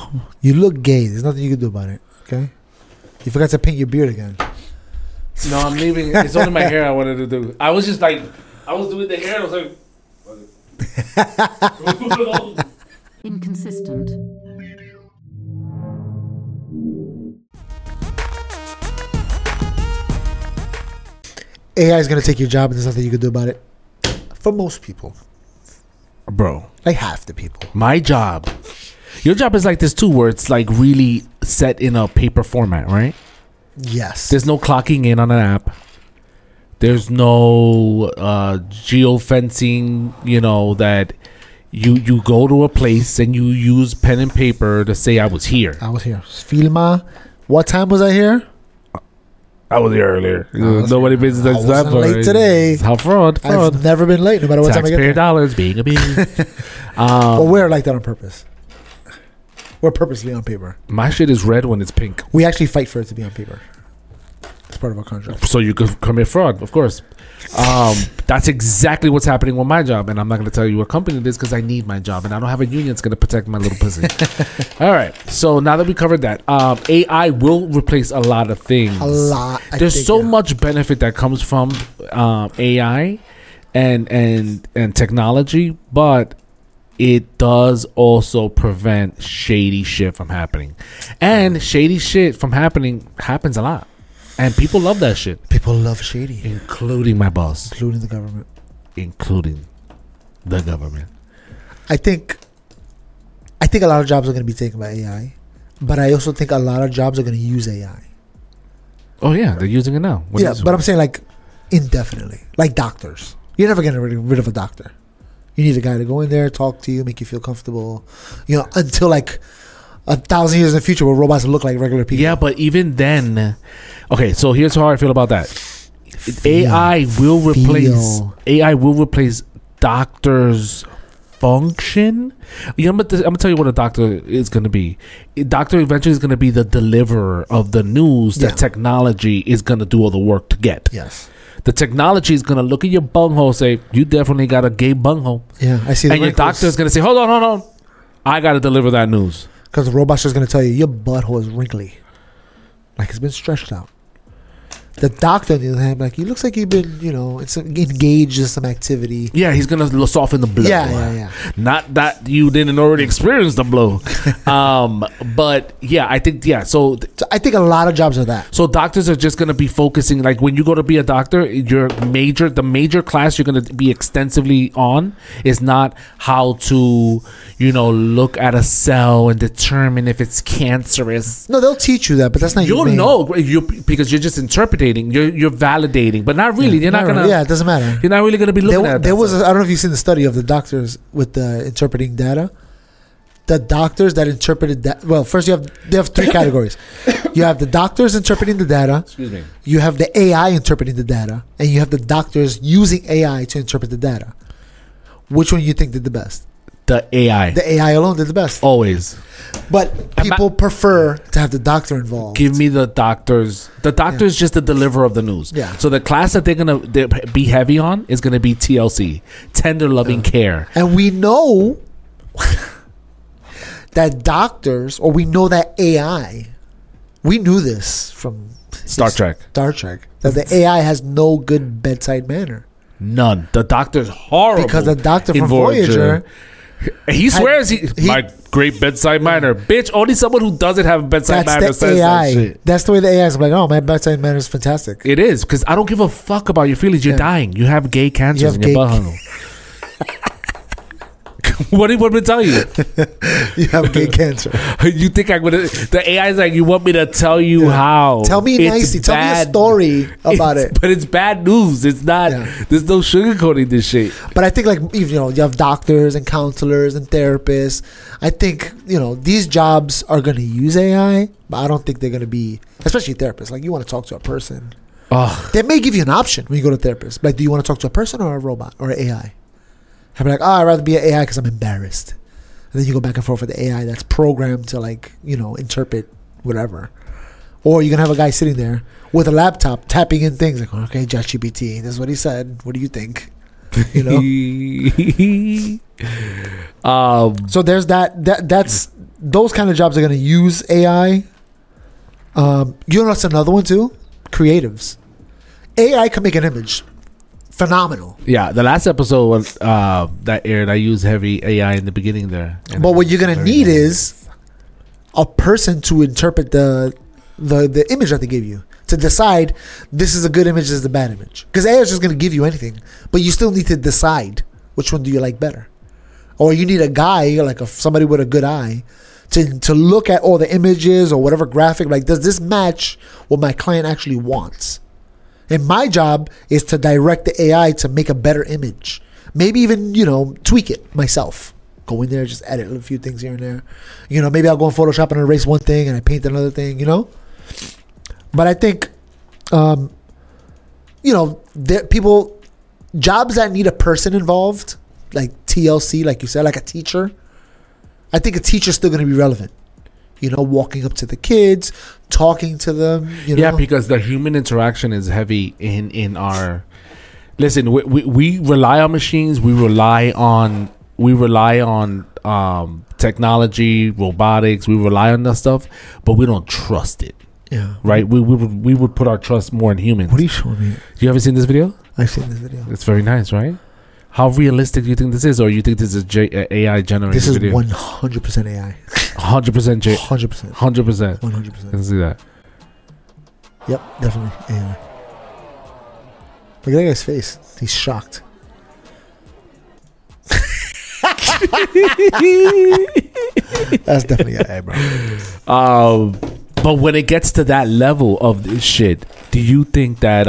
You look gay. There's nothing you can do about it. Okay. You forgot to paint your beard again. No, I'm leaving. It's only my hair I wanted to do. I was just like, I was doing the hair and I was like, inconsistent. AI is going to take your job and there's nothing you can do about it. For most people. bro, Like half the people. my job, your job is like this too, where it's like really set in a paper format, right? Yes. There's no clocking in on an app. There's no geofencing, that you go to a place and you use pen and paper to say I was here. I was here. Filma. What time was I here? I was here earlier. was Nobody here. business I that's wasn't that late today. How fraud. I've never been late, no matter what time I get Taxpayer there. dollars being a bee. Well, we're like that on purpose. We're purposely on paper. My shit is red when it's pink. We actually fight for it to be on paper. It's part of our contract. So you could commit fraud, of course. That's exactly what's happening with my job, and I'm not going to tell you what company it is because I need my job, and I don't have a union that's going to protect my little pussy. All right. So now that we covered that, AI will replace a lot of things. A lot. There's so much benefit that comes from AI and technology, but it does also prevent shady shit from happening, and shady shit from happening happens a lot. And people love that shit. People love shady. Including my boss. Including the government. Including the government. I think a lot of jobs are going to be taken by AI. But I also think a lot of jobs are going to use AI. Oh, yeah. They're using it now. Yeah, but I'm saying like indefinitely. Like doctors. You're never getting rid of a doctor. You need a guy to go in there, talk to you, make you feel comfortable. Until like 1,000 years in the future where robots look like regular people. Yeah, but even then... Okay, so here's how I feel about that. AI will replace doctors' function. I'm gonna tell you what a doctor is gonna be. A doctor eventually is gonna be the deliverer of the news that technology is gonna do all the work to get. Yes. The technology is gonna look at your bunghole and say, you definitely got a gay bunghole. Yeah, I see. And your doctor is gonna say, hold on. I gotta deliver that news. Because the robot's just going to tell you, your butthole is wrinkly. Like it's been stretched out. The doctor, on the other hand, like, he looks like you've been, engaged in some activity. Yeah, he's going to soften the blow. Yeah. Not that you didn't already experience the blow. But, yeah, I think, So I think a lot of jobs are that. So doctors are just going to be focusing, like when you go to be a doctor, the major class you're going to be extensively on is not how to, look at a cell and determine if it's cancerous. No, they'll teach you that, but that's not You'll know because you're just interpreting. You're validating, but not really. You're not gonna. Yeah, it doesn't matter. You're not really gonna be looking at. There was. I don't know if you've seen the study of the doctors with the interpreting data. The doctors that interpreted that. Well, first they have three categories. You have the doctors interpreting the data. Excuse me. You have the AI interpreting the data, and you have the doctors using AI to interpret the data. Which one do you think did the best? The AI. The AI alone did the best. Always. But people prefer to have the doctor involved. Give me the doctors. The doctor is just the deliverer of the news. Yeah. So the class that they're gonna be heavy on is gonna be TLC, tender loving care. And we know that doctors, or we know that AI, we knew this from Star Trek. That the AI has no good bedside manner. None. The doctor's horrible. Because the doctor in from Voyager, he swears my great bedside manner. Bitch, only someone who doesn't have a bedside manner that's says the AI. that shit. That's the way the AI is. I'm like, oh, my bedside manner is fantastic. It is, because I don't give a fuck about your feelings. You're dying. You have gay cancers in your butthole. What do you want me to tell you? You have gay cancer. You think I'm gonna? The AI is like, you want me to tell you how? Tell me nicely. Tell me a story about it. But it's bad news. It's not. There's no sugarcoating this shit. But I think, like, you have doctors and counselors and therapists. I think these jobs are going to use AI, but I don't think they're going to be, especially therapists. Like, you want to talk to a person. They may give you an option when you go to therapist. Like, do you want to talk to a person or a robot or an AI? I'd be like, I'd rather be an AI because I'm embarrassed. And then you go back and forth with the AI that's programmed to, like, interpret whatever. Or you're going to have a guy sitting there with a laptop tapping in things like, okay, ChatGPT, this is what he said. What do you think? You know. So there's that's those kind of jobs are going to use AI. You know what's another one too? Creatives. AI can make an image. Phenomenal. Yeah, the last episode that aired, I used heavy AI in the beginning there. But what you're going to need is a person to interpret the image that they give you, to decide this is a good image, this is a bad image. Because AI is just going to give you anything, but you still need to decide which one do you like better. Or you need a guy, like somebody with a good eye, to look at all the images or whatever graphic, like, does this match what my client actually wants? And my job is to direct the AI to make a better image. Maybe even, tweak it myself. Go in there, just edit a few things here and there. Maybe I'll go in Photoshop and erase one thing and I paint another thing, But I think, jobs that need a person involved, like TLC, like you said, like a teacher, I think a teacher's still going to be relevant. Walking up to the kids, talking to them. Yeah, because the human interaction is heavy in our. Listen, we rely on machines. We rely on technology, robotics. We rely on that stuff, but we don't trust it. Yeah. Right. We would put our trust more in humans. What are you showing me? You ever seen this video? I've seen this video. It's very nice, right? How realistic do you think this is, or you think this is AI generated? This is video? 100% AI. 100% 100%. 100%. 100%. I can see that. Yep, definitely AI. Look at that guy's face. He's shocked. That's definitely AI, bro. But when it gets to that level of this shit, do you think that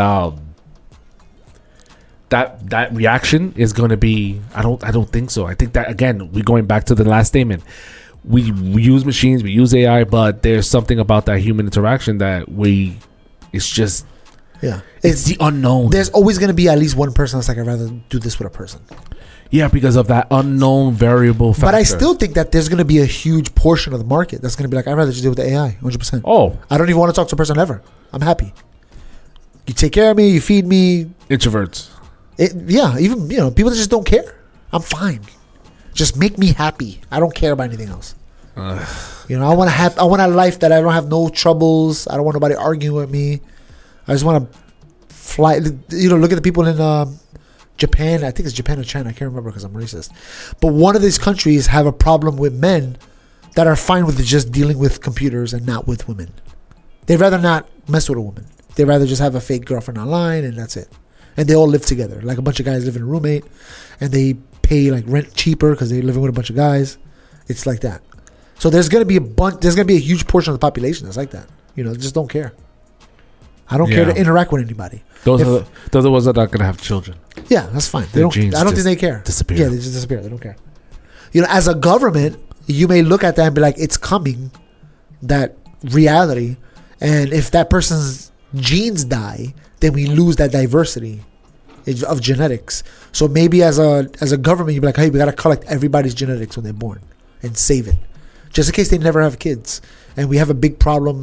that reaction is going to be? I don't think so. I think that, again, we're going back to the last statement. We use machines, we use AI, but there's something about that human interaction that it's just, yeah, it's the unknown. There's always going to be at least one person that's like, I'd rather do this with a person. Yeah, because of that unknown variable factor. But I still think that there's going to be a huge portion of the market that's going to be like, I'd rather just deal with the AI, 100%. Oh. I don't even want to talk to a person ever. I'm happy. You take care of me, you feed me. Introverts. Even, people that just don't care. I'm fine. Just make me happy. I don't care about anything else. I want a life that I don't have no troubles. I don't want nobody arguing with me. I just want to fly. Look at the people in Japan. I think it's Japan or China. I can't remember because I'm racist. But one of these countries have a problem with men that are fine with just dealing with computers and not with women. They'd rather not mess with a woman. They'd rather just have a fake girlfriend online and that's it. And they all live together. Like a bunch of guys live in a roommate and they pay like rent cheaper because they're living with a bunch of guys. It's like that. So there's going to be a huge portion of the population that's like that. Just don't care. I don't care to interact with anybody. Those are the ones that are not going to have children. Yeah, that's fine. I don't think they care. Disappear. Yeah, they just disappear. They don't care. As a government, you may look at that and be like, it's coming, that reality. And if that person's genes die, then we lose that diversity of genetics. So maybe as a government, you'd be like, hey, we got to collect everybody's genetics when they're born and save it. Just in case they never have kids. And we have a big problem,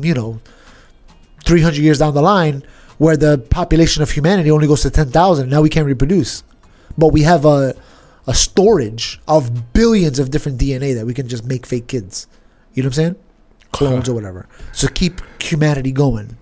300 years down the line where the population of humanity only goes to 10,000. Now we can't reproduce. But we have a storage of billions of different DNA that we can just make fake kids. You know what I'm saying? Clones or whatever. So keep humanity going,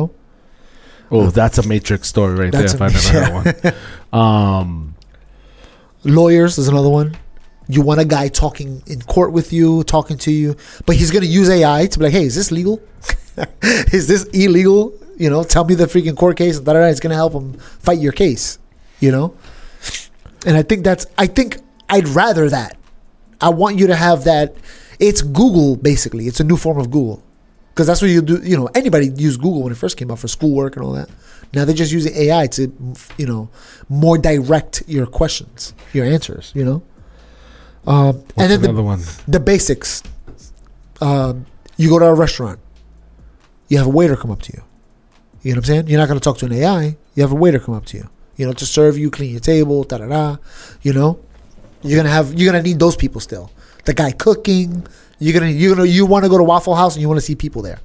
Oh, that's a Matrix story right there if I never heard one. Lawyers is another one. You want a guy talking in court with you, talking to you, but he's going to use AI to be like, hey, is this legal? Is this illegal? Tell me the freaking court case. And it's going to help him fight your case, And I think I'd rather that. I want you to have that. It's Google, basically. It's a new form of Google. Because that's what you do. Anybody used Google when it first came out for schoolwork and all that. Now they're just using AI to, more direct your questions, your answers, And then the basics. You go to a restaurant. You have a waiter come up to you. You know what I'm saying? You're not going to talk to an AI. You have a waiter come up to you. To serve you, clean your table, You're gonna need those people still. The guy cooking. You want to go to Waffle House and you want to see people there.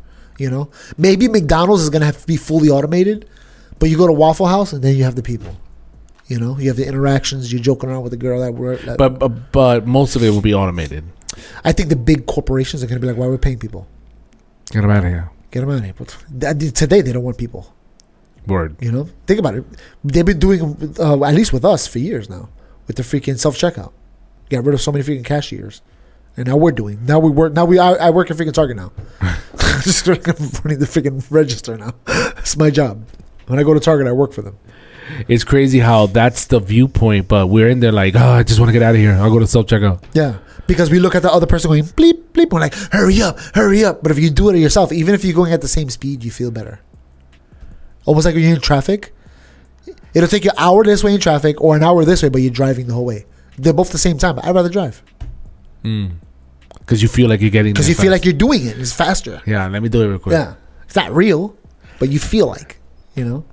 Maybe McDonald's is gonna have to be fully automated, but you go to Waffle House and then you have the people. You know, you have the interactions. You're joking around with a girl at work. But most of it will be automated. I think the big corporations are going to be like, why are we paying people? Get them out of here. Get them out of here. But today, they don't want people. Word. You know? Think about it. They've been doing, at least with us, for years now, with the freaking self-checkout. Got rid of so many freaking cashiers. And now we're doing. I work at freaking Target now. Just running the freaking register now. It's my job. When I go to Target, I work for them. It's crazy how that's the viewpoint, but we're in there like, I just want to get out of here. I'll go to self-checkout. Yeah. Because we look at the other person going, bleep, bleep. We're like, hurry up, hurry up. But if you do it yourself, even if you're going at the same speed, you feel better. Almost like when you're in traffic. It'll take you an hour this way in traffic or an hour this way, but you're driving the whole way. They're both the same time, but I'd rather drive. Because you feel like you're getting there. Because you feel like you're doing it. It's faster. Yeah, let me do it real quick. Yeah. It's not real, but you feel like, you know?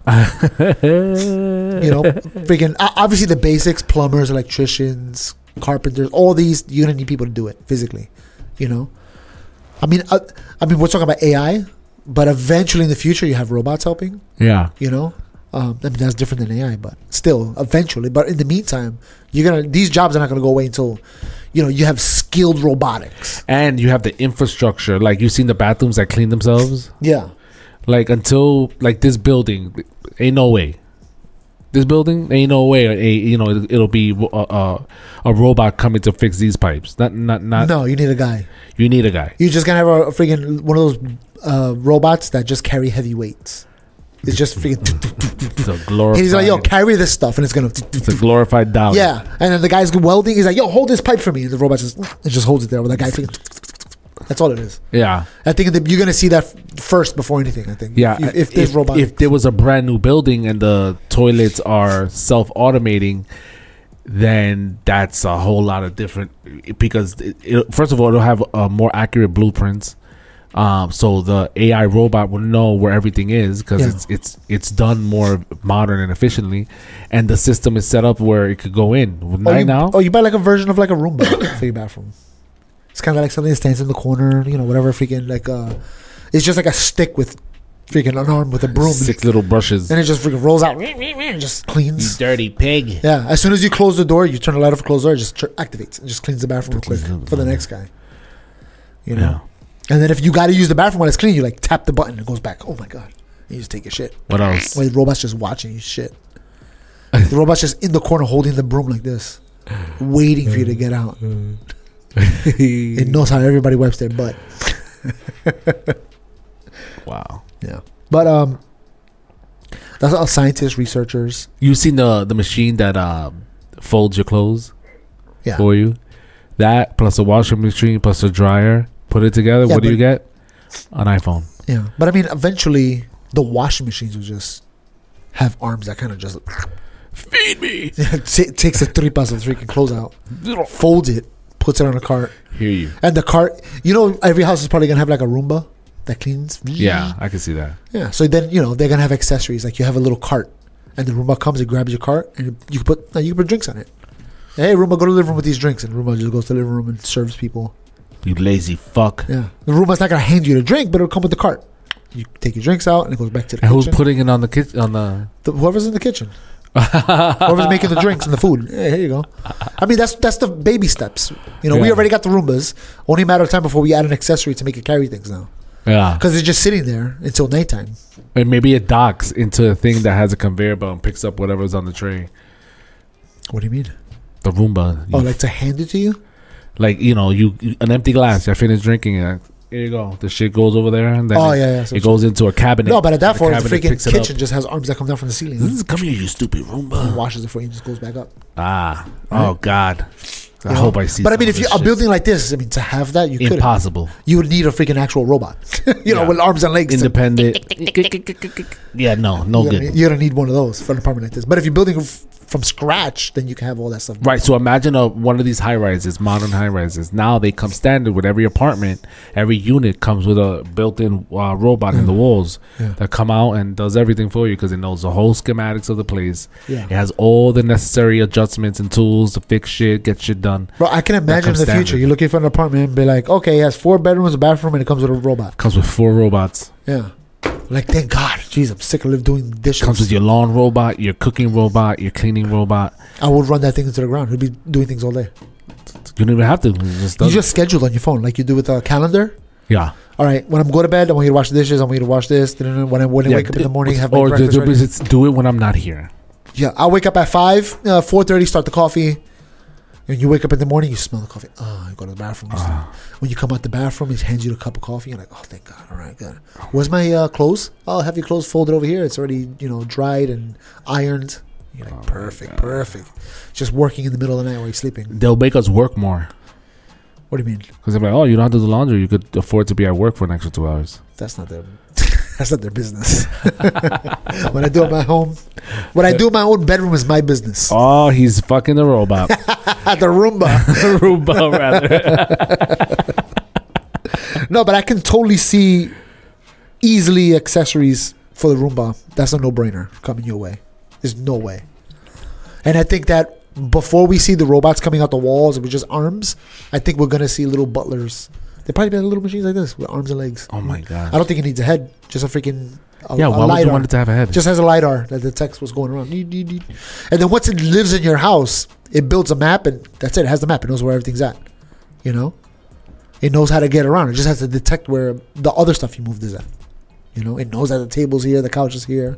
Freaking, obviously the basics, plumbers, electricians, carpenters, all these, you're going to need people to do it physically, you know? I mean, we're talking about AI, but eventually in the future you have robots helping. Yeah. You know? That's different than AI, but still, eventually. But in the meantime, these jobs are not going to go away until, you have skilled robotics. And you have the infrastructure. Like, you've seen the bathrooms that clean themselves? Yeah. Like, until, like, this building, ain't no way. This building, ain't no way. It'll be a robot coming to fix these pipes. Not. No, you need a guy. You need a guy. You're just going to have a freaking one of those robots that just carry heavy weights. It's just freaking. It's a glorified. He's like, yo, carry this stuff, and it's gonna. It's a glorified dollar. Yeah, and then the guy's welding. He's like, yo, hold this pipe for me, and the robot just holds it there with the guy. Freaking. That's all it is. Yeah, I think you're gonna see that first before anything. I think. Yeah, if there's robots. If there was a brand new building and the toilets are self-automating, then that's a whole lot of different. Because first of all, it'll have more accurate blueprints. So the AI robot will know where everything is because it's done more modern and efficiently, and the system is set up where it could go in. You buy like a version of like a Roomba for your bathroom. It's kind of like something that stands in the corner, whatever freaking like it's just like a stick with freaking an arm with a broom, 6 little brushes, and it just freaking rolls out and just cleans. You dirty pig. Yeah, as soon as you close the door, you turn the light off for close the door, it just activates and just cleans the bathroom real quick for the next guy. Yeah. And then if you got to use the bathroom when it's clean, you like tap the button and it goes back. Oh my god! You just take your shit. What else? Well, the robot's just watching you shit. The robot's just in the corner holding the broom like this, waiting for you to get out. It knows how everybody wipes their butt. Wow. Yeah, but that's all scientists, researchers. You seen the machine that folds your clothes for you? That plus a washing machine plus a dryer. Put it together. What do you get? An iPhone. Yeah, but I mean, eventually the washing machines will just have arms that kind of just feed me. Takes the tripas of freaking clothes out, folds it, puts it on a cart. Hear you. And the cart, every house is probably gonna have like a Roomba that cleans. Yeah, I can see that. Yeah, so then they're gonna have accessories like you have a little cart, and the Roomba comes, it grabs your cart, and you can put drinks on it. Hey, Roomba, go to the living room with these drinks, and Roomba just goes to the living room and serves people. You lazy fuck. Yeah. The Roomba's not going to hand you the drink, but it'll come with the cart. You take your drinks out, and it goes back to the kitchen. Who's putting it on the kitchen? Whoever's in the kitchen. Whoever's making the drinks and the food. Hey, here you go. I mean, that's the baby steps. We already got the Roombas. Only a matter of time before we add an accessory to make it carry things now. Yeah. Because it's just sitting there until nighttime. And maybe it docks into a thing that has a conveyor belt and picks up whatever's on the tray. What do you mean? The Roomba. Like to hand it to you? Like, you an empty glass. I finished drinking it. Here you go. The shit goes over there, and then it goes into a cabinet. No, but at that point, the freaking kitchen just has arms that come down from the ceiling. Come here, you stupid Roomba. And washes it for you and just goes back up. Ah. Right? Oh, God. I hope I see. But I mean, if you a building like this, to have that, you could impossible. You would need a freaking actual robot, with arms and legs, independent. Yeah, no good. You're gonna need one of those for an apartment like this. But if you're building from scratch, then you can have all that stuff. Right. So imagine one of these high rises, modern high rises. Now they come standard with every apartment. Every unit comes with a built-in robot in the walls that come out and does everything for you because it knows the whole schematics of the place. Yeah. It has all the necessary adjustments and tools to fix shit, get shit done. Bro, I can imagine in the future you're looking for an apartment and be like, okay, it has 4 bedrooms, a bathroom, and it comes with a robot. Comes with 4 robots. Yeah. Like, thank God. Jeez, I'm sick of doing dishes. Comes with your lawn robot, your cooking robot, your cleaning robot. I would run that thing into the ground. It'd be doing things all day. You don't even have to. You just schedule on your phone like you do with a calendar. Yeah. All right, when I'm going to bed, I want you to wash the dishes. I want you to wash this. When I wake up in the morning, have my breakfast ready. Do it when I'm not here. Yeah, I'll wake up at 5, 4:30, start the coffee. And you wake up in the morning, you smell the coffee. Oh, you go to the bathroom. When you come out the bathroom, he hands you a cup of coffee. You're like, oh, thank God. All right, good. Where's my clothes? Oh, I'll have your clothes folded over here. It's already, dried and ironed. You're like, perfect. Just working in the middle of the night while you're sleeping. They'll make us work more. What do you mean? Because they're like, oh, you don't have to do laundry. You could afford to be at work for an extra 2 hours. That's not their business. When I do it at my home, what I do in my own bedroom is my business. Oh, he's fucking the robot. The Roomba. Roomba, rather. No, but I can totally see easily accessories for the Roomba. That's a no-brainer coming your way. There's no way. And I think that before we see the robots coming out the walls with just arms, I think we're going to see little butlers. They probably be little machines like this with arms and legs. Oh my God. I don't think it needs a head. Just a freaking why would you want it to have a head? Just has a LiDAR that detects what's going around. And then once it lives in your house, it builds a map and that's it. It has the map. It knows where everything's at. It knows how to get around. It just has to detect where the other stuff you moved is at. It knows that the table's here, the couch is here.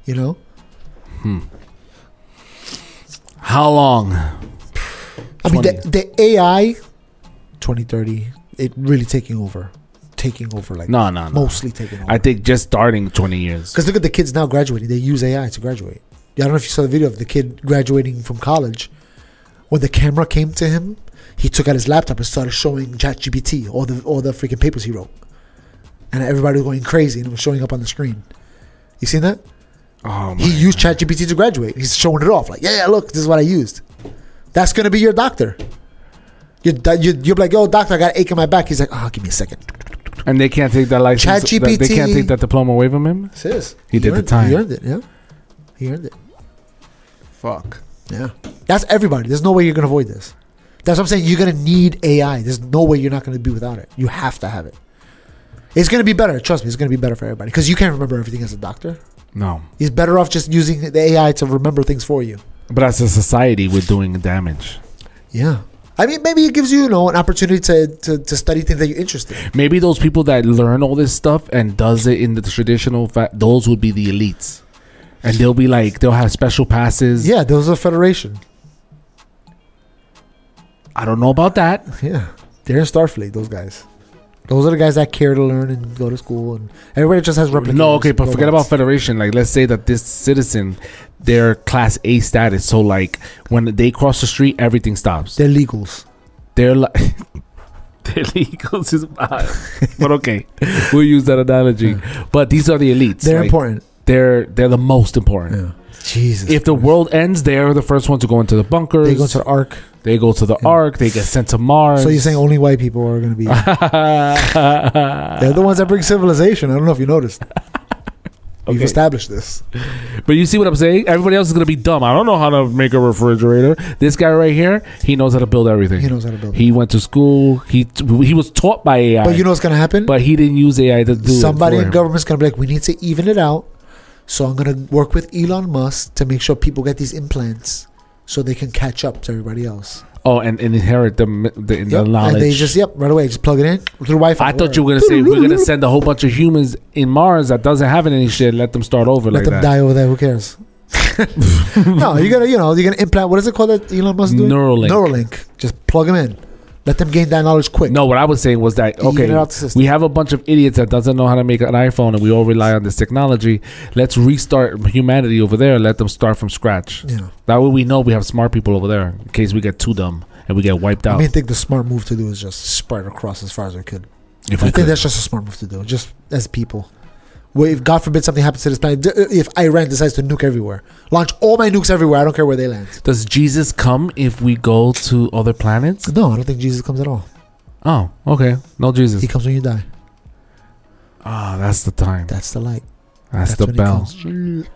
How long? I mean, the AI, 2030, it really taking over like no. Mostly taking over. I think just starting 20 years. Because look at the kids now graduating. They use AI to graduate. I don't know if you saw the video of the kid graduating from college. When the camera came to him, he took out his laptop and started showing ChatGPT all the freaking papers he wrote. And everybody was going crazy and it was showing up on the screen. You seen that? Oh, he used ChatGPT to graduate. He's showing it off like, yeah, look, this is what I used. That's going to be your doctor. You're like, yo, doctor, I got an ache in my back. He's like, oh, give me a second. And they can't take that license. ChatGPT. They can't take that diploma away from him? He did the time. He earned it, yeah. He earned it. Fuck. Yeah. That's everybody. There's no way you're going to avoid this. That's what I'm saying. You're going to need AI. There's no way you're not going to be without it. You have to have it. It's going to be better. Trust me, it's going to be better for everybody. Because you can't remember everything as a doctor. No. He's better off just using the AI to remember things for you. But as a society, we're doing damage. Yeah. I mean, maybe it gives you, an opportunity to study things that you're interested in. Maybe those people that learn all this stuff and does it in the traditional, those would be the elites. And they'll have special passes. Yeah, those are Federation. I don't know about that. Yeah. They're in Starfleet, those guys. Those are the guys that care to learn and go to school, and everybody just has replicators. No, okay, but forget about Federation. Like, let's say that this citizen, they're Class A status, so like when they cross the street, everything stops. They're legals. They're like they're legals is bad, but okay, we'll use that analogy. Yeah. But these are the elites. They're important. They're the most important. Yeah. Jesus. If the world ends, they're the first ones to go into the bunkers. They go to the Ark. They go to the Ark. They get sent to Mars. So you're saying only white people are going to be... They're the ones that bring civilization. I don't know if you noticed. We've established this. But you see what I'm saying? Everybody else is going to be dumb. I don't know how to make a refrigerator. This guy right here, he knows how to build everything. He knows how to build He went to school. He was taught by AI. But you know what's going to happen? But he didn't use AI to do Somebody it in government's going to be like, we need to even it out. So I'm going to work with Elon Musk to make sure people get these implants so they can catch up to everybody else. Oh, and inherit the knowledge. And they just, right away, just plug it in through Wi-Fi. I thought you were going to say we're going to send a whole bunch of humans in Mars that doesn't have any shit. Let them start over let them die over there. Who cares? No, you're going to implant, what is it called that Elon Musk doing? Neuralink. Just plug them in. Let them gain that knowledge quick. No, what I was saying was that, okay, we have a bunch of idiots that doesn't know how to make an iPhone and we all rely on this technology. Let's restart humanity over there. Let them start from scratch. Yeah. That way we know we have smart people over there in case we get too dumb and we get wiped out. I think the smart move to do is just spread across as far as we could. I think that's just a smart move to do, just as people. If God forbid something happens to this planet, if Iran decides to nuke everywhere, launch all my nukes everywhere, I don't care where they land. Does Jesus come if we go to other planets? No, I don't think Jesus comes at all. Oh, okay. No Jesus. He comes when you die. Ah, that's the time. That's the light. That's the bell.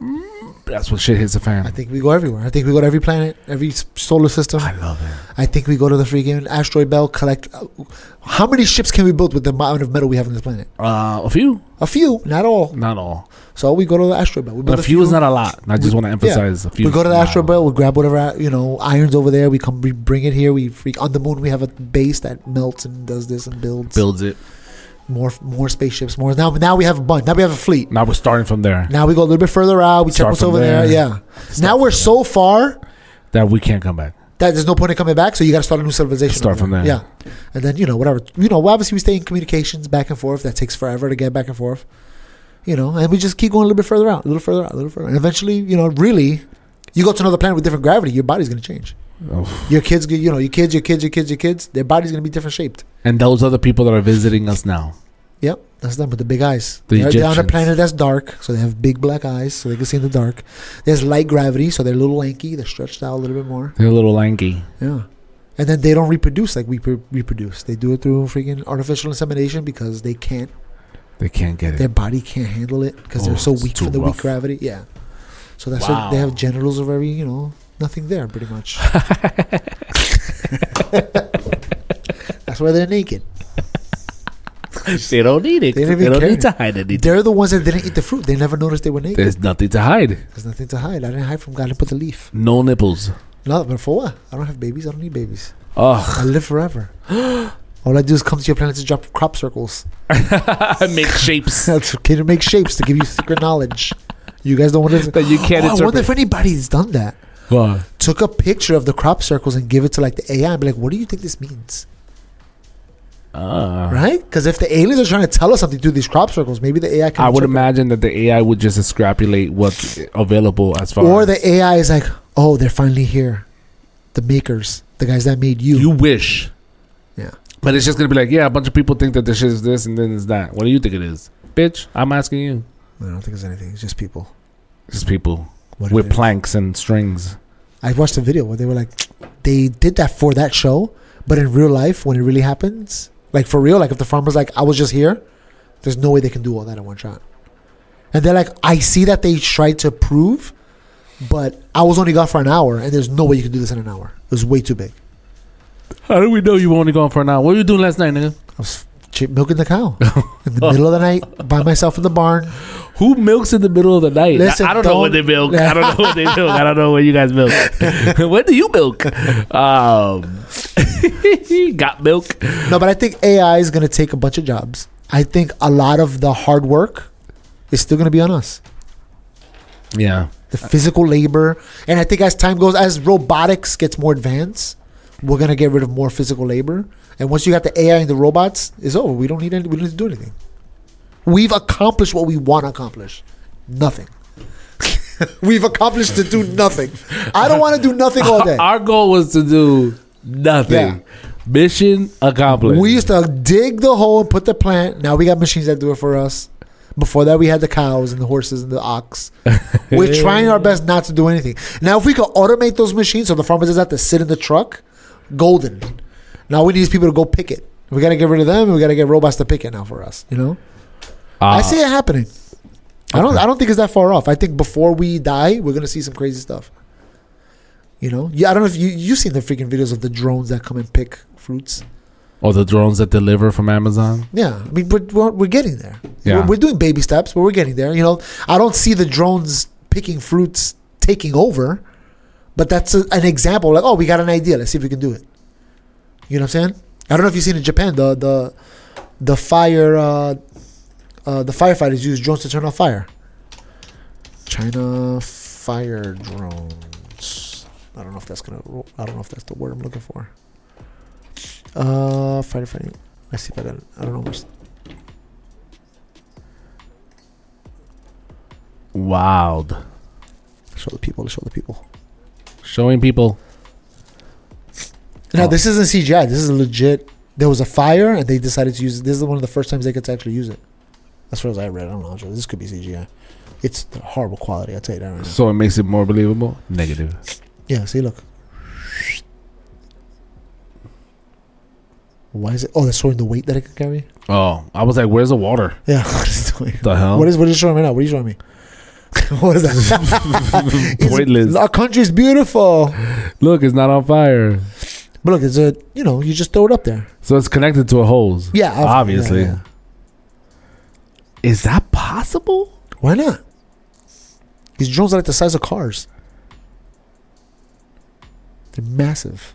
That's when shit hits the fan. I think we go everywhere. I think we go to every planet, every solar system. I love it. I think we go to the freaking asteroid belt, collect. How many ships can we build with the amount of metal we have on this planet? A few. A few, not all. Not all. So we go to the asteroid belt. We build But a few is not a lot. I just want to emphasize a few. We go to the asteroid belt. We grab whatever irons over there. We bring it here. We on the moon. We have a base that melts and does this and builds it. More spaceships. More now we have a bunch. Now we have a fleet. Now we're starting from there. Now we go a little bit further out. We check what's over there. Yeah. Now we're so far that we can't come back. That there's no point in coming back. So you got to start a new civilization. Start from there. Yeah. And then whatever. Obviously we stay in communications back and forth. That takes forever to get back and forth. And we just keep going a little bit further out, a little further out, a little further. And eventually, really, you go to another planet with different gravity, your body's going to change. Oh. Your kids, your kids, their body's going to be different shaped. And those are the people that are visiting us now. Yep, that's them with the big eyes. They're on a planet that's dark, so they have big black eyes, so they can see in the dark. There's light gravity, so they're a little lanky. They're stretched out a little bit more. They're a little lanky. Yeah. And then they don't reproduce like we reproduce. They do it through freaking artificial insemination because they can't. They can't get it. Their body can't handle it because they're so weak from the weak gravity. Yeah. So that's why they have genitals are very, nothing there pretty much. That's why they're naked. They don't need it. They don't need to hide anything. They're the ones that didn't eat the fruit. They never noticed they were naked. There's nothing to hide. There's nothing to hide. I didn't hide from God to put the leaf. No nipples. No, but for what? I don't have babies. I don't need babies. Ugh. I live forever. All I do is come to your planet to drop crop circles. Make shapes. That's okay to make shapes to give you secret knowledge. You guys don't want to. That you can't interpret. I wonder if anybody's done that. What? Took a picture of the crop circles and give it to the AI and be like, what do you think this means? Right? Because if the aliens are trying to tell us something through these crop circles, maybe the AI can. I would imagine that the AI would just extrapolate what's available as far. Or the AI is like, oh, they're finally here. The makers, the guys that made you. You wish. Yeah. But it's just going to be like, yeah, a bunch of people think that this shit is this and then it's that. What do you think it is? Bitch, I'm asking you. I don't think it's anything. It's just people. It's people with planks and strings. I watched a video where they were like, they did that for that show, but in real life, when it really happens, like for real, like if the farmer's like, I was just here, there's no way they can do all that in one shot. And they're like, I see that they tried to prove, but I was only gone for an hour, and there's no way you can do this in an hour. It was way too big. How do we know you were only gone for an hour? What were you doing last night, nigga? I was milking the cow in the middle of the night by myself in the barn. Who milks in the middle of the night? Listen, I don't know when they milk. I don't know when they milk. I don't know when you guys milk. When do you milk? Got milk? No, but I think AI is going to take a bunch of jobs. I think a lot of the hard work is still going to be on us. Yeah. The physical labor. And I think as time goes, as robotics gets more advanced, we're going to get rid of more physical labor. And once you got the AI and the robots, it's over. We don't need to do anything. We've accomplished what we want to accomplish. Nothing. We've accomplished to do nothing. I don't want to do nothing all day. Our goal was to do nothing. Yeah. Mission accomplished. We used to dig the hole and put the plant. Now we got machines that do it for us. Before that, we had the cows and the horses and the ox. We're trying our best not to do anything. Now, if we could automate those machines so the farmer doesn't have to sit in the truck, golden. Now we need these people to go pick it. We got to get rid of them, and we got to get robots to pick it now for us. I see it happening. Okay. I don't think it's that far off. I think before we die, we're gonna see some crazy stuff. Yeah. I don't know if you've seen the freaking videos of the drones that come and pick fruits. Or the drones that deliver from Amazon. Yeah, I mean, we're getting there. Yeah. We're doing baby steps, but we're getting there. I don't see the drones picking fruits taking over, but that's an example. Like, oh, we got an idea. Let's see if we can do it. You know what I'm saying? I don't know if you've seen in Japan the fire. The firefighters use drones to turn off fire. China fire drones. I don't know if that's the word I'm looking for. Firefighting. Let's see if I got it. I don't know much. Wild. Show the people. Showing people. No, this isn't CGI. This is legit. There was a fire and they decided to use it. This is one of the first times they could actually use it. As far as I read, I don't know. This could be CGI. It's horrible quality. I'll tell you that right now. So it makes it more believable? Negative. Yeah, see, look. Why is it? Oh, they're showing the weight that it can carry? Oh, I was like, where's the water? Yeah, what is it doing? The hell? What is it showing right now? What are you showing me? What is that? Pointless. Our country's beautiful. Look, it's not on fire. But look, it's a, you just throw it up there. So it's connected to a hose. Yeah. Obviously. Yeah. Is that possible? Why not? These drones are like the size of cars. They're massive.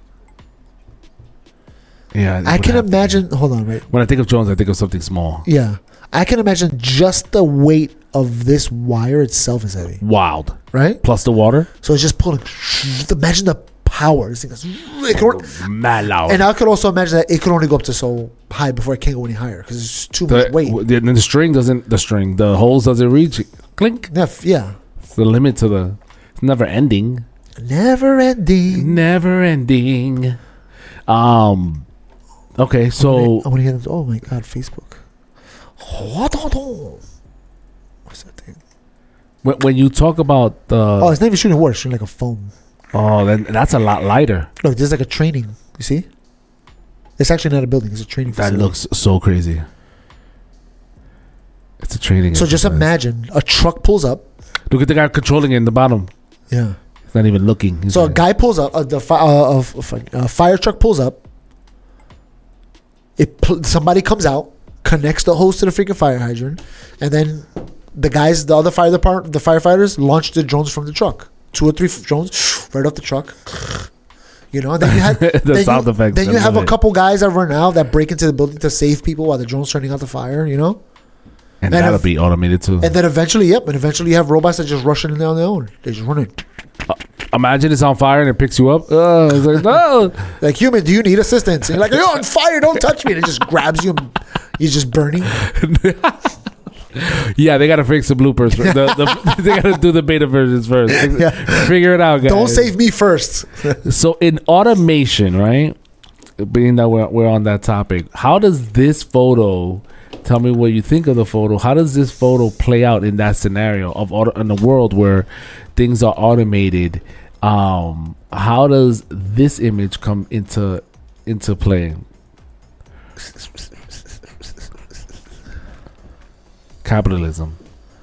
Yeah. I can imagine. Hold on, wait. When I think of drones, I think of something small. Yeah. I can imagine just the weight of this wire itself is heavy. Wild. Right? Plus the water. So it's just pulling. Imagine the power. This thing is mad loud. And I could also imagine that it could only go up to so high before it can't go any higher because it's too much weight. The hose doesn't reach. Clink. Yeah. It's the limit to the. It's never ending. Never ending. Never ending. Okay, so I want to hear them. Oh my God, Facebook. What's that thing? when you talk about the It's not even shooting water. It's shooting like a foam. then that's a lot lighter. Look, there's like a training. You see? It's actually not a building. It's a training That facility. looks so crazy. It's a training. So just exercise. imagine a truck pulls up. Look at the guy controlling it in the bottom. Yeah. He's not even looking. He's So a like, guy pulls up. A fire truck pulls up. Somebody comes out, connects the hose to the freaking fire hydrant, and then the other firefighters launch the drones from the truck. 2 or 3 drones right off the truck. And then you had the sound effects. Then you have a couple guys that run out that break into the building to save people while the drone's turning out the fire. And that'll be automated too. And then eventually you have robots that just rush in on their own. They just run in. Imagine it's on fire and it picks you up. It's like, no. Like, human, do you need assistance? And you're like, you're on fire, don't touch me. And it just grabs you and you're just burning. Yeah, they got to fix the bloopers. They got to do the beta versions first. Yeah. Figure it out, guys. Don't save me first. So in automation, right? Being that we're on that topic, how does this photo... Tell me what you think of the photo. How does this photo play out in that scenario in a world where things are automated? How does this image come into play? Capitalism.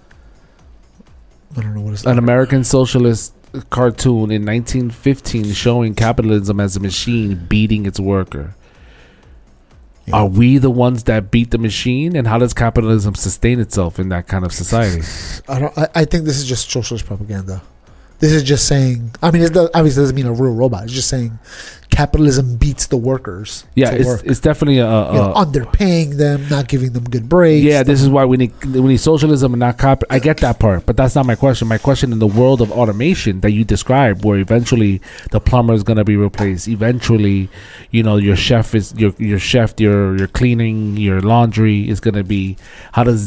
I don't know what it's An American socialist cartoon in 1915 showing capitalism as a machine beating its worker. Yeah. Are we the ones that beat the machine? And how does capitalism sustain itself in that kind of society? I think this is just socialist propaganda. This is just saying. I mean, obviously doesn't mean a real robot. It's just saying capitalism beats the workers. Yeah, it's definitely underpaying them, not giving them good breaks. Yeah, this is why we need socialism and not cop. I get that part, but that's not my question. My question in the world of automation that you described, where eventually the plumber is going to be replaced. Eventually, your chef is your chef, your cleaning, your laundry is going to be. How does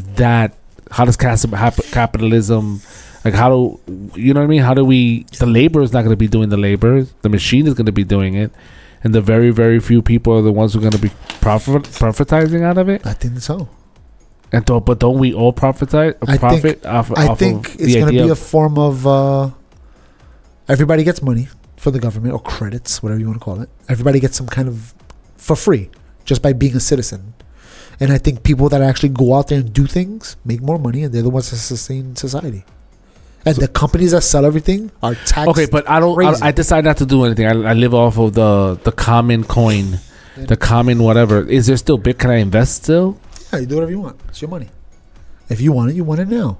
capitalism? Like, how do you know what I mean? How do the labor is not going to be doing the labor. The machine is going to be doing it. And the very, very few people are the ones who are going to be profitizing out of it. I think so. But don't we all profit off I think it's going to be a form of everybody gets money for the government, or credits, whatever you want to call it. Everybody gets some kind of for free just by being a citizen. And I think people that actually go out there and do things make more money, and they're the ones that sustain society. And the companies that sell everything are taxed. Okay, but I decide not to do anything. I live off of the common coin, the common whatever. Is there still Bitcoin? Can I invest still? Yeah, you do whatever you want. It's your money. If you want it, you want it now.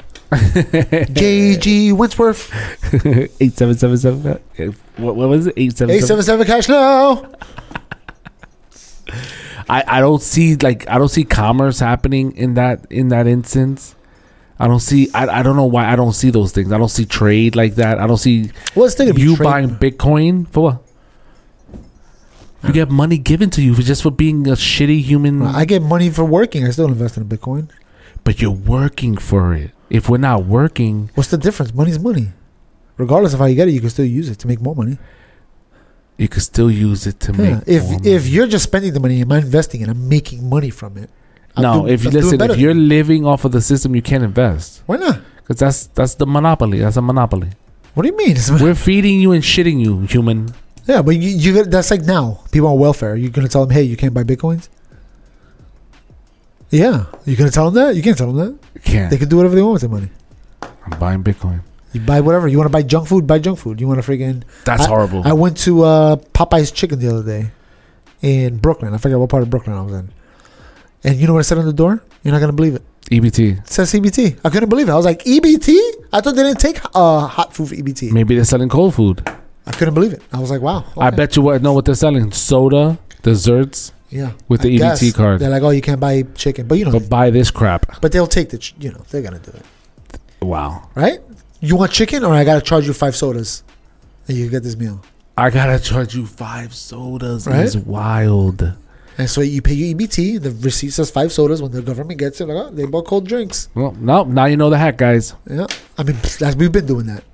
JG Wentworth. 8777. What was it? 877 cash now. I don't see commerce happening in that instance. I don't see. I don't know why I don't see those things. I don't see trade like that. I don't see. Well, it's you buying Bitcoin for what? You get money given to you just for being a shitty human. I get money for working. I still invest in Bitcoin. But you're working for it. If we're not working, what's the difference? Money's money. Regardless of how you get it, you can still use it to make more money. You can still use it to make. If you're just spending the money, I'm investing it. I'm making money from it. If you're living off of the system, you can't invest. Why not? Because that's the monopoly. That's a monopoly. What do you mean? We're feeding you and shitting you, human. Yeah, but you that's like now. People on welfare. You're going to tell them, hey, you can't buy Bitcoins? Yeah. You're going to tell them that? You can't tell them that. You can't. They can do whatever they want with their money. I'm buying Bitcoin. You buy whatever. You want to buy junk food? Buy junk food. You want to freaking... That's horrible. I went to Popeye's Chicken the other day in Brooklyn. I forget what part of Brooklyn I was in. And you know what I said on the door? You're not going to believe it. EBT. It says EBT. I couldn't believe it. I was like, EBT? I thought they didn't take hot food for EBT. Maybe they're selling cold food. I couldn't believe it. I was like, wow. Okay. I bet you know what they're selling. Soda, desserts. Yeah. With the EBT card. They're like, oh, you can't buy chicken. But you know. But buy this crap. But they'll take they're going to do it. Wow. Right? You want chicken or I got to charge you 5 sodas and you can get this meal? I got to charge you 5 sodas. Right? It's wild. And so you pay your EBT. The receipt says 5 sodas. When the government gets it, like, oh, they bought cold drinks. Well, no. Now you know the hack, guys. Yeah. I mean, we've been doing that.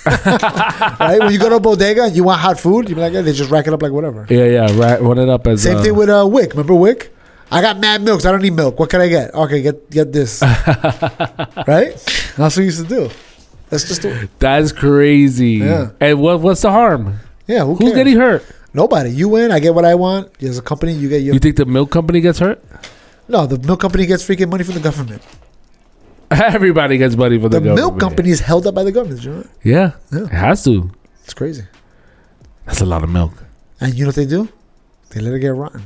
Right? When you go to a bodega and you want hot food, you're like, yeah, they just rack it up like whatever. Yeah. Run it up as... Same thing with Wick. Remember Wick? I got mad milks. I don't need milk. What can I get? Okay, get this. Right? That's what we used to do. That's just That's crazy. Yeah. And what's the harm? Yeah, who's getting hurt? Nobody. You win. I get what I want. As a company, you get your... You think the milk company gets hurt? No, the milk company gets freaking money from the government. Everybody gets money from the government. The milk company is held up by the government. You know that? Yeah. Yeah. It has to. It's crazy. That's a lot of milk. And you know what they do? They let it get rotten.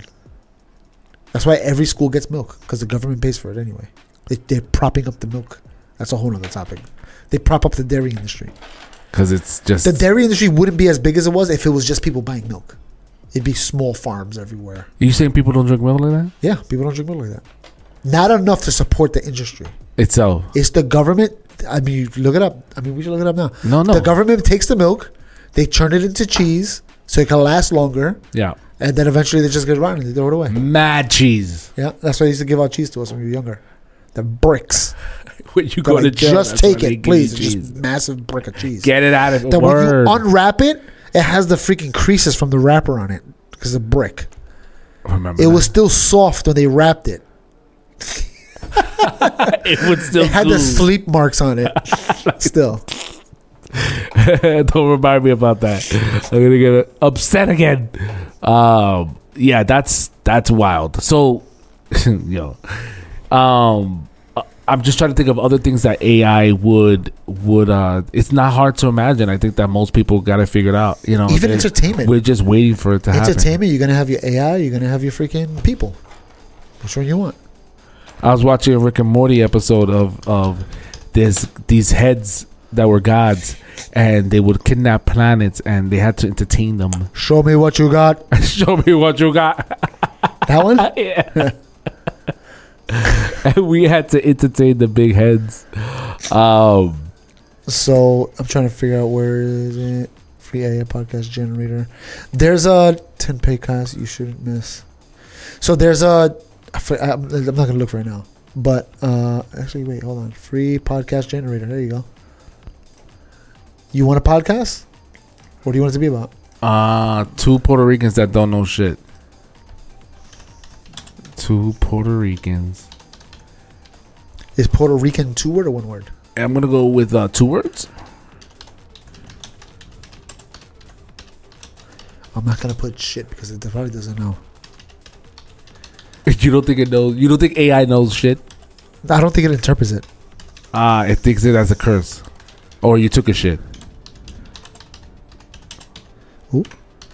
That's why every school gets milk, because the government pays for it anyway. They're propping up the milk. That's a whole other topic. They prop up the dairy industry. Because it's just... The dairy industry wouldn't be as big as it was if it was just people buying milk. It'd be small farms everywhere. Are you saying people don't drink milk like that? Yeah, people don't drink milk like that. Not enough to support the industry. Itself. It's the government. I mean, you look it up. I mean, we should look it up now. No. The government takes the milk, they turn it into cheese so it can last longer. Yeah. And then eventually they just get rotten and they throw it away. Mad cheese. Yeah, that's why they used to give out cheese to us when we were younger. The bricks. When you go to jail, just take it, please. It's just massive brick of cheese. Get it out of it. Then when you unwrap it, it has the freaking creases from the wrapper on it because of brick. Remember it was still soft when they wrapped it. It would still. It had the sleep marks on it. Still. Don't remind me about that. I'm gonna get upset again. Yeah, that's wild. So, I'm just trying to think of other things that AI would. It's not hard to imagine. I think that most people got it figured out. Even entertainment. We're just waiting for it to happen. Entertainment. You're gonna have your AI. You're gonna have your freaking people. Which one you want? I was watching a Rick and Morty episode of these heads that were gods, and they would kidnap planets, and they had to entertain them. Show me what you got. Show me what you got. That one? Yeah. And we had to entertain the big heads. So I'm trying to figure out where is it. Free AI podcast generator. There's a 10 pay class you shouldn't miss. So there's a... I'm not going to look right now. But actually, wait, hold on. Free podcast generator. There you go. You want a podcast? What do you want it to be about? 2 Puerto Ricans that don't know shit. 2 Puerto Ricans. Is Puerto Rican 2 word or 1 word? I'm going to go with 2 words. I'm not going to put shit because it probably doesn't know. You don't think it knows? You don't think AI knows shit? I don't think it interprets it. It thinks it as a curse. Or you took a shit. Ooh.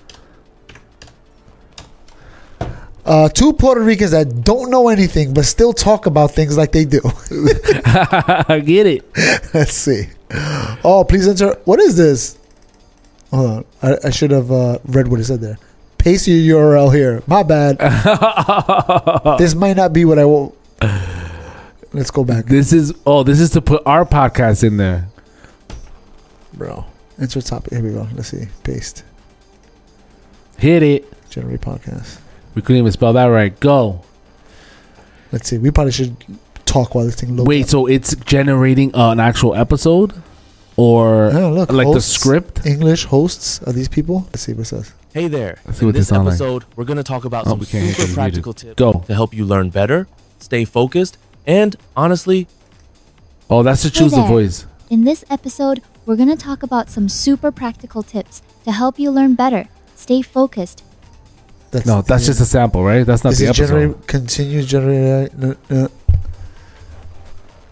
2 Puerto Ricans that don't know anything but still talk about things like they do. I get it. Let's see. Oh, please enter. What is this? Hold on. I should have read what it said there. Paste your URL here. My bad. This might not be what I want. Let's go back. This is to put our podcast in there. Bro. Enter topic. Here we go. Let's see. Paste. Hit it. Generate podcast. We couldn't even spell that right. Go. Let's see. We probably should talk while this thing loads. Wait, so it's generating an actual episode? Or look, like hosts, the script? English hosts are these people? Let's see what it says. Hey there. Let's see In what this this episode, we're going to talk about some super practical tips Go. to help you learn better, stay focused, and honestly... Oh, that's to choose the voice. In this episode, we're going to talk about some super practical tips to help you learn better, stay focused. That's just a sample, right? That's not the episode. Continues generate.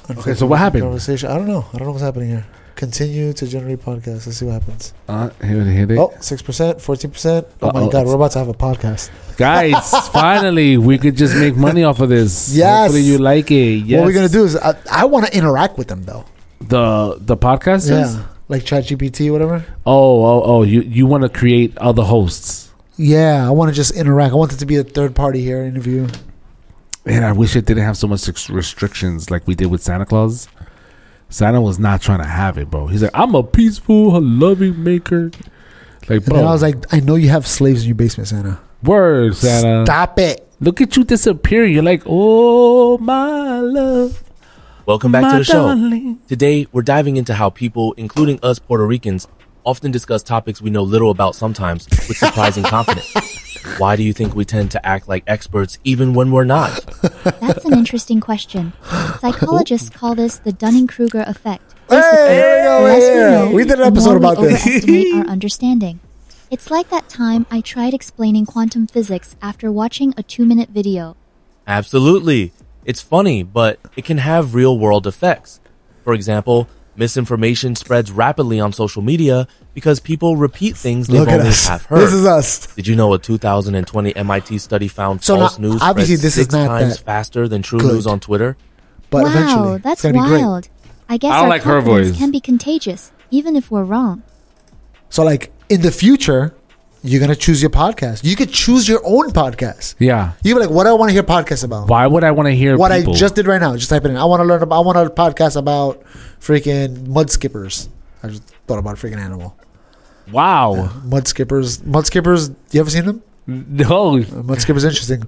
Okay, so what happened? Conversation. I don't know what's happening here. Continue to generate podcasts. Let's see what happens. Here they. Oh, 6%, 14%. Oh my God, we're about to have a podcast. Guys, finally, we could just make money off of this. Yes. Hopefully you like it. Yes. What we're going to do is, I want to interact with them, though. The podcasters? Yeah. Like ChatGPT, whatever. Oh, you want to create other hosts. Yeah, I want to just interact. I want it to be a third party here interview. Man, I wish it didn't have so much restrictions like we did with Santa Claus. Santa was not trying to have it, bro. He's like, I'm a peaceful, loving maker. Like, bro. And then I was like, I know you have slaves in your basement, Santa. Word, Santa. Stop it. Look at you disappearing. You're like, oh, my love. Welcome back to the show. Darling. Today, we're diving into how people, including us Puerto Ricans, often discuss topics we know little about sometimes with surprising confidence. Why do you think we tend to act like experts even when we're not? That's an interesting question. Psychologists call this the Dunning-Kruger effect. Hey, here we go. The less we Here. know, We did an the episode more about we this. overestimate our understanding. It's like that time I tried explaining quantum physics after watching a 2-minute video. Absolutely. It's funny, but it can have real-world effects. For example, misinformation spreads rapidly on social media because people repeat things they've Look at only us. half heard. This is us. Did you know a 2020 MIT study found So false now, news obviously spreads this is 6 not times that faster than true good. news on Twitter? But wow, eventually, that's it's gonna be great. wild. I guess I don't our like her confidence voice. can be contagious, even if we're wrong. So, like, in the future, you're going to choose your podcast. You could choose your own podcast. Yeah. You be like, what do I want to hear podcasts about? Why would I want to hear What people? I just did right now. Just type it in. I want to learn about, I want a podcast about freaking mud skippers. I just thought about a freaking animal. Wow. Mud skippers. Mud skippers. You ever seen them? No. Mud skippers interesting.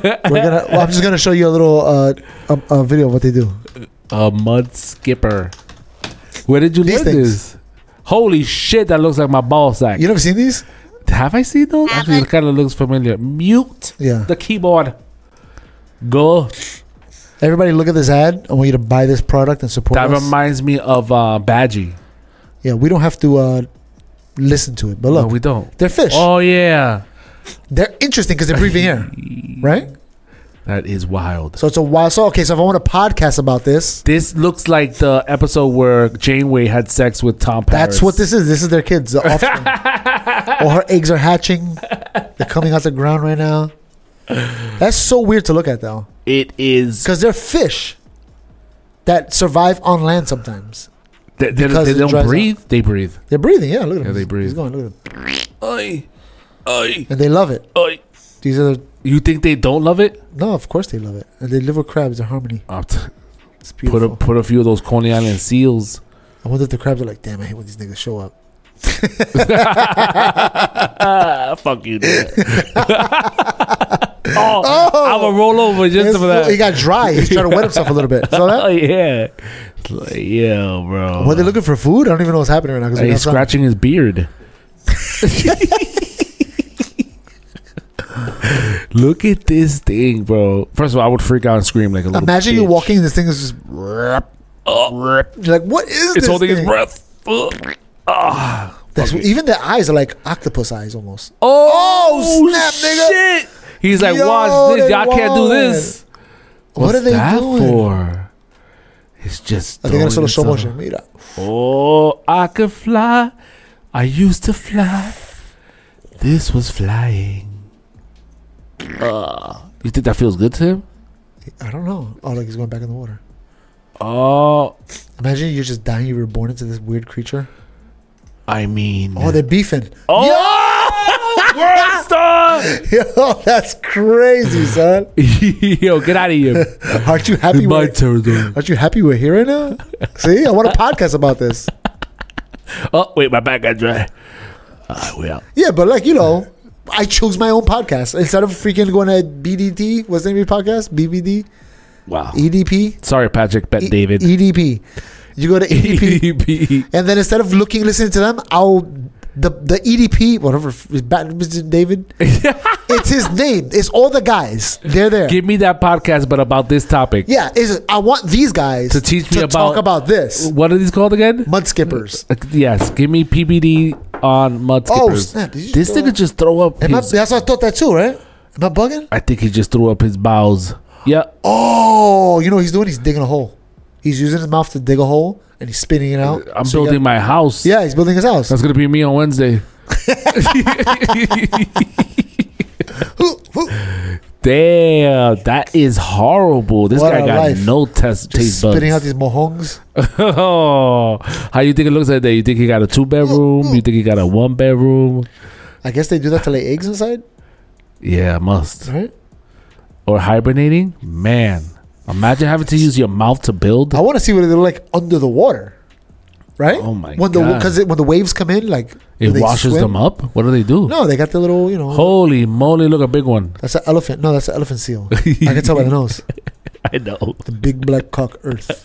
I'm just gonna show you a little a video of what they do. A mud skipper. Where did you These learn things. this? Holy shit, that looks like my ball sack. You never seen these? Have I seen those? Actually, it kind of looks familiar. Mute Yeah. the keyboard. Go. Everybody, look at this ad. I want you to buy this product and support That us. reminds me of Badgie. Yeah, we don't have to listen to it, but No, look, we don't. they're fish. Oh, yeah. They're interesting because they're breathing air, right? That is wild. So it's a wild. So okay, so if I want a podcast about this, This looks like the episode where Janeway had sex with Tom Paris. that's what this is. This is their kids, the offspring. Or her eggs are hatching. They're coming out the ground right now. That's so weird to look at, though, It is. because they're fish that survive on land sometimes. They because it don't dries breathe. They breathe. They're breathing. Yeah, look at them. Yeah, they He's breathe. going. Look at them. Oy. Oy. And they love it. Oy. These are the, You think they don't love it? no, of course they love it, and they live with crabs in harmony. It's Put beautiful. put a few of those Coney Island seals. I wonder if the crabs are like, damn, I hate when these niggas show up. Fuck you, dude. I'm a roll over just for that. He got dry. He's trying to wet himself a little bit. Saw Oh that? yeah, It's like, yeah, bro. Were they looking for food? I don't even know what's happening right now. 'cause we He's got scratching his beard. Look at this thing, bro. First of all, I would freak out and scream like a little. Imagine you bitch. walking and this thing is just. You're like, what is It's this holding his thing? breath. Ugh. Ah. That's, Fuck it. even their eyes are like octopus eyes almost. Oh, snap, nigga. Shit. He's like, Yo, watch this. they Y'all can't do won. this. What What's are they that doing? for? It's just. I think it's throwing solo slow it motion. Mira. Oh, I could fly. I used to fly. This was flying. You think that feels good to him? I don't know. Oh, like he's going back in the water. Oh, Imagine you're just dying. You were born into this weird creature. I mean. Oh, they're beefing. Oh, world star! Yo, that's crazy, son. Yo, get out of here. Aren't you happy? My we're, territory. aren't you happy we're here right now? See, I want a podcast about this. Oh, wait, my back got dry. We out. Yeah, but like, you know, I chose my own podcast instead of freaking going to BDT. What's the name of your podcast? BBD, Wow. EDP, Sorry, Patrick, Bet David. EDP. You go to EDP, EDP. and then instead of listening to them, the EDP, whatever, is Mr. David. It's his name. It's all the guys. They're there. Give me that podcast, but about this topic. Yeah, I want these guys To teach me talk about this. What are these called again? Mud skippers. Yes, give me PBD on mud Oh, skippers. snap. Did you This just throw nigga up? just throw up his... That's what I thought that too, right? Am I bugging? I think he just threw up his bowels. Yeah. Oh, you know what he's doing? He's digging a hole. He's using his mouth to dig a hole and he's spinning it out. I'm building my house. Yeah, he's building his house. That's gonna be me on Wednesday. Damn, that is horrible. This What guy a got life. no taste buds. Spitting out these mohongs. Oh, how you think it looks like that? You think he got a 2-bedroom? You think he got a 1-bedroom? I guess they do that to lay eggs inside, Yeah, must. right? Or hibernating? Man, imagine having to use your mouth to build. I want to see what they look like under the water, right? Oh my when God. Because when the waves come in, like It do they washes swim? them up? What do they do? No, they got the little, Holy moly, look, a big one. That's an elephant. No, that's an elephant seal. I can tell by the nose. I know. The big black cock Earth.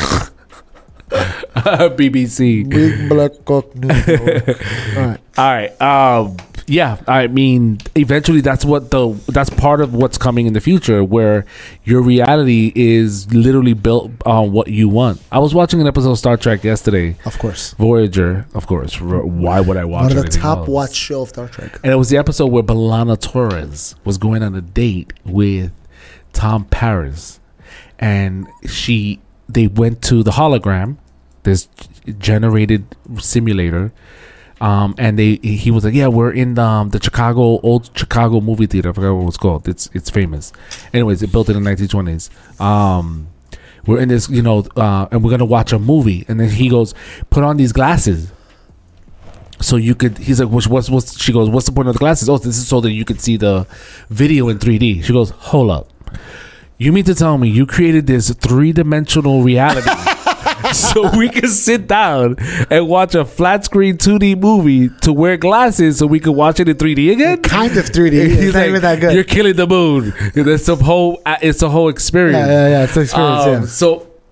BBC. Big black cock news. All right. All right. Yeah, I mean, eventually that's part of what's coming in the future, where your reality is literally built on what you want. I was watching an episode of Star Trek yesterday, Of course. Voyager, of course. Why would I watch One of the anything top else? watch show of Star Trek. And it was the episode where B'Elanna Torres was going on a date with Tom Paris, and they went to the hologram, this generated simulator. And he was like, yeah, we're in the old Chicago movie theater. I forgot what it was called. It's famous. Anyways, it built it in the 1920s. We're in this, and we're gonna watch a movie. And then he goes, put on these glasses, so you could. He's like, what's? She goes, what's the point of the glasses? Oh, this is so that you could see the video in 3D. She goes, hold up, you mean to tell me you created this 3-dimensional reality? So we can sit down and watch a flat screen 2D movie to wear glasses so we can watch it in 3D again? Kind of 3D. He's It's not like, even that good. You're killing the moon. It's a whole experience. Yeah. It's an experience,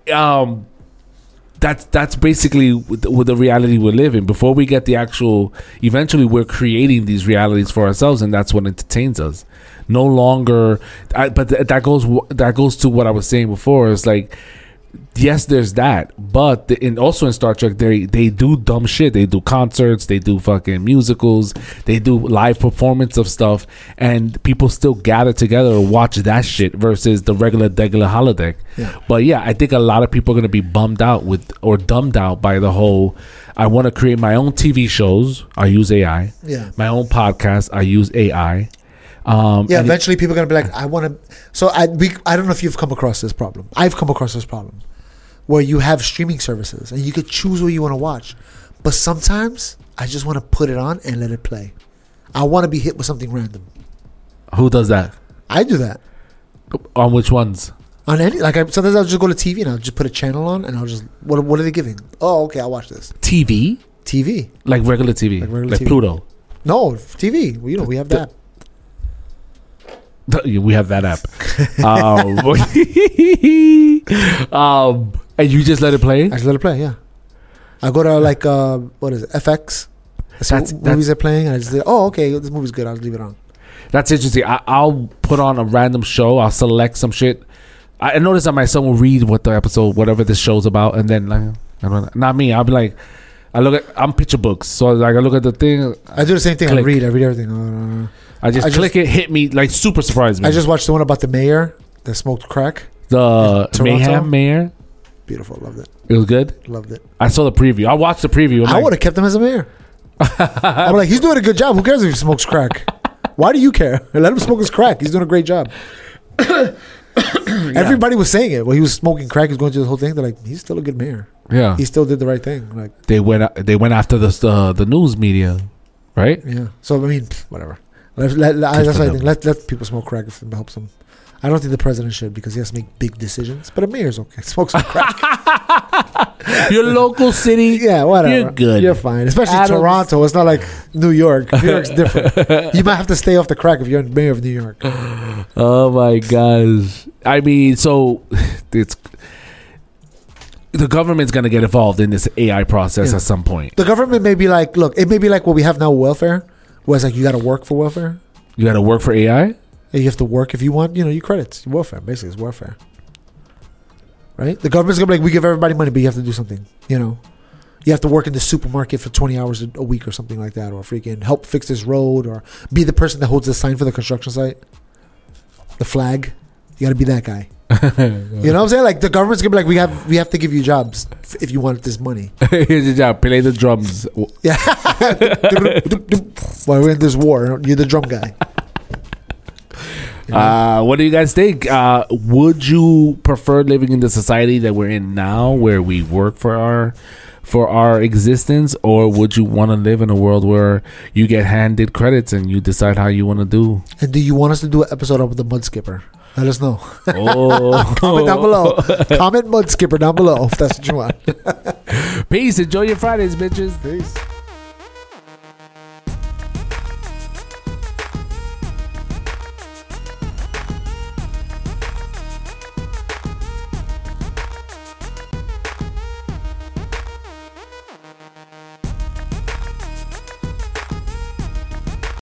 That's basically with the reality we live in. Before we get the actual, eventually we're creating these realities for ourselves, and that's what entertains us. No longer, but that goes to what I was saying before. It's like, yes, there's that, but also in Star Trek, they do dumb shit. They do concerts, they do fucking musicals, they do live performance of stuff, and people still gather together to watch that shit versus the regular holodeck. Yeah. But yeah, I think a lot of people are gonna be bummed out or dumbed out by the whole. I want to create my own TV shows. I use AI. Yeah. My own podcast. I use AI. Yeah, eventually people are gonna be like, I want to. So I don't know if you've come across this problem. I've come across this problem where you have streaming services and you could choose what you want to watch, but sometimes I just want to put it on and let it play. I want to be hit with something random. Who does that? I do that On which ones? on any. Sometimes I'll just go to TV and I'll just put a channel on and I'll just what are they giving? Oh, okay, I'll watch this. TV? TV, Like regular TV? Like regular Like TV. Pluto? no TV. Well, we have that. We have that app. And you just let it play? I just let it play. Yeah, I go to what is it? FX. I see what movies they're playing and I just say, oh, okay, this movie's good. I'll just leave it on. That's interesting. I'll put on a random show. I'll select some shit. I notice that my son will read what the episode, whatever this show's about, and then not me. I'll be like, I'm picture books, so like I look at the thing. I do the same thing. Click. I read everything. I just click it, hit me, like super surprised me. I just watched the one about the mayor that smoked crack. the Toronto? Mayhem Mayor. Beautiful. Loved it. It was good. Loved it. I saw the preview. I watched the preview. I would have kept him as a mayor. I'm like, he's doing a good job. Who cares if he smokes crack? Why do you care? Let him smoke his crack. He's doing a great job. Everybody was saying it. Well, he was smoking crack. He was going through the whole thing. They're like, he's still a good mayor. Yeah, He still did the right thing. Like, they went after the news media, right? yeah. So I mean, whatever. That's what I think. Let people smoke crack if it helps them. I don't think the president should because he has to make big decisions. But a mayor's okay. Smoke some crack. Your local city, Yeah, whatever. You're good. You're fine. Especially Adams. Toronto. It's not like New York. New York's different. You might have to stay off the crack if you're mayor of New York. Oh my gosh! I mean, so it's the government's gonna get involved in this AI process Yeah. at some point. The government may be like, look, it may be like what we have now, welfare, where it's like you got to work for welfare. You got to work for AI. You have to work if you want, your credits. Welfare, basically, it's welfare. Right? The government's going to be like, we give everybody money, but you have to do something, You have to work in the supermarket for 20 hours a week or something like that, or freaking help fix this road, or be the person that holds the sign for the construction site. The flag. You got to be that guy. You know what I'm saying? Like the government's gonna be like, we have to give you jobs if you want this money. Here's your job. Play the drums. Yeah. While we're in this war, you're the drum guy. What do you guys think? Would you prefer living in the society that we're in now, where we work for our existence, or would you want to live in a world where you get handed credits and you decide how you want to do? And do you want us to do an episode of the Mud Skipper? Let us know. Oh. Comment down below. Comment Mud Skipper down below if that's what you want. Peace. Enjoy your Fridays, bitches. Peace.